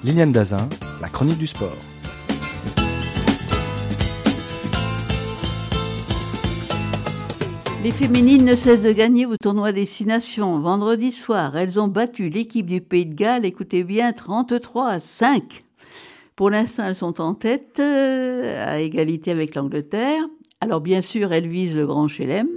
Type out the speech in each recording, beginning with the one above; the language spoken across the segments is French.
Liliane Dazin, la chronique du sport. Les féminines ne cessent de gagner au tournoi Destination. Vendredi soir, elles ont battu l'équipe du Pays de Galles, écoutez bien, 33-5. Pour l'instant, elles sont en tête, à égalité avec l'Angleterre. Alors bien sûr, elles visent le Grand Chelem.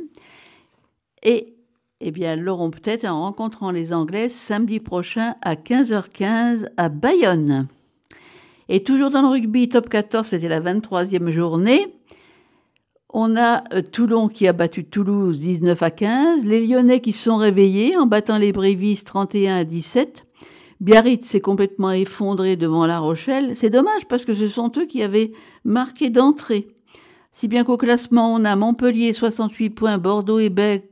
Et bien, elles l'auront peut-être en rencontrant les Anglaises samedi prochain à 15h15 à Bayonne. Et toujours dans le rugby, top 14, c'était la 23e journée. On a Toulon qui a battu Toulouse 19-15. Les Lyonnais qui se sont réveillés en battant les Brévistes 31-17. Biarritz s'est complètement effondré devant La Rochelle. C'est dommage parce que ce sont eux qui avaient marqué d'entrée. Si bien qu'au classement, on a Montpellier 68 points, Bordeaux-Bègles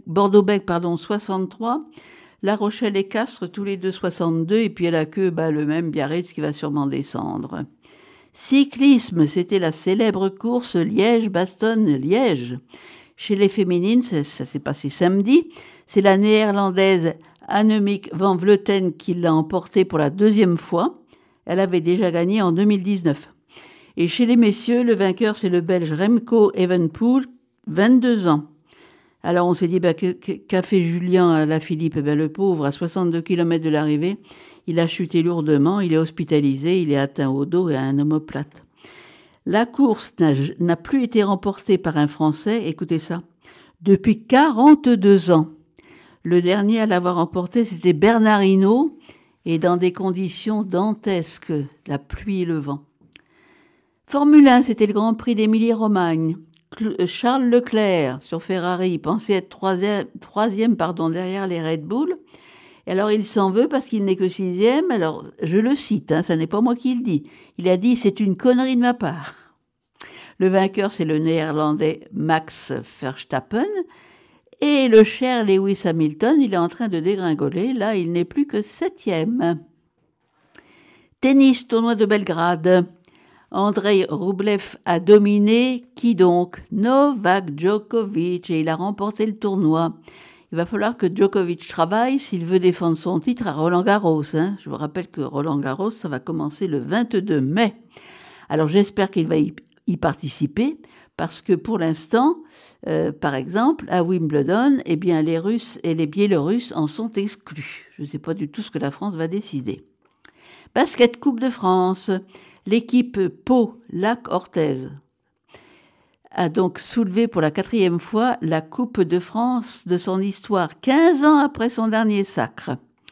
63, La Rochelle et Castres tous les deux 62, et puis à la queue, le même Biarritz qui va sûrement descendre. Cyclisme, c'était la célèbre course Liège-Bastogne-Liège. Chez les féminines, ça s'est passé samedi. C'est la néerlandaise Annemiek van Vleuten qui l'a emportée pour la deuxième fois. Elle avait déjà gagné en 2019. Et chez les messieurs, le vainqueur, c'est le Belge Remco Evenepoel, 22 ans. Alors on s'est dit, qu'a fait Julien Alaphilippe ? Le pauvre, à 62 km de l'arrivée, il a chuté lourdement, il est hospitalisé, il est atteint au dos et à un omoplate. La course n'a plus été remportée par un Français, écoutez ça, depuis 42 ans. Le dernier à l'avoir remporté, c'était Bernard Hinault, et dans des conditions dantesques, la pluie et le vent. Formule 1, c'était le Grand Prix d'Émilie-Romagne. Charles Leclerc, sur Ferrari, pensait être troisième derrière les Red Bull. Et alors, il s'en veut parce qu'il n'est que 6e. Alors, je le cite, ça n'est pas moi qui le dis. Il a dit « c'est une connerie de ma part ». Le vainqueur, c'est le néerlandais Max Verstappen. Et le cher Lewis Hamilton, il est en train de dégringoler. Là, il n'est plus que 7e. Tennis, tournoi de Belgrade. Andrei Rublev a dominé, qui donc ? Novak Djokovic, et il a remporté le tournoi. Il va falloir que Djokovic travaille s'il veut défendre son titre à Roland-Garros. Je vous rappelle que Roland-Garros, ça va commencer le 22 mai. Alors j'espère qu'il va y participer, parce que pour l'instant, par exemple, à Wimbledon, les Russes et les Biélorusses en sont exclus. Je ne sais pas du tout ce que la France va décider. Basket Coupe de France. L'équipe Pau-Lac-Orthez a donc soulevé pour la 4e fois la Coupe de France de son histoire, 15 ans après son dernier sacre.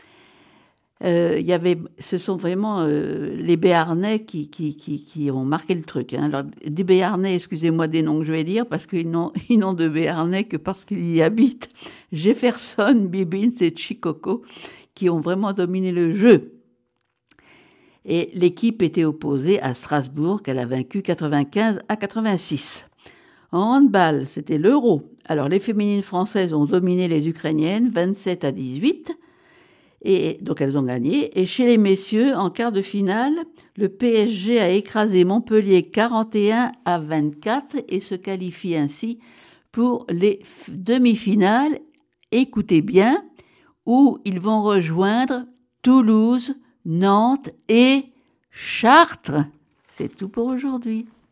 Ce sont vraiment les Béarnais qui ont marqué le truc. Alors, des Béarnais, excusez-moi des noms que je vais dire, parce qu'ils n'ont de Béarnais que parce qu'ils y habitent. Jefferson, Bibbins et Chicoco, qui ont vraiment dominé le jeu. Et l'équipe était opposée à Strasbourg, qu'elle a vaincu 95-86. En handball, c'était l'Euro. Alors, les féminines françaises ont dominé les Ukrainiennes 27-18. Et donc, elles ont gagné. Et chez les messieurs, en quart de finale, le PSG a écrasé Montpellier 41-24 et se qualifie ainsi pour les demi-finales. Écoutez bien, où ils vont rejoindre Toulouse, Nantes et Chartres. C'est tout pour aujourd'hui.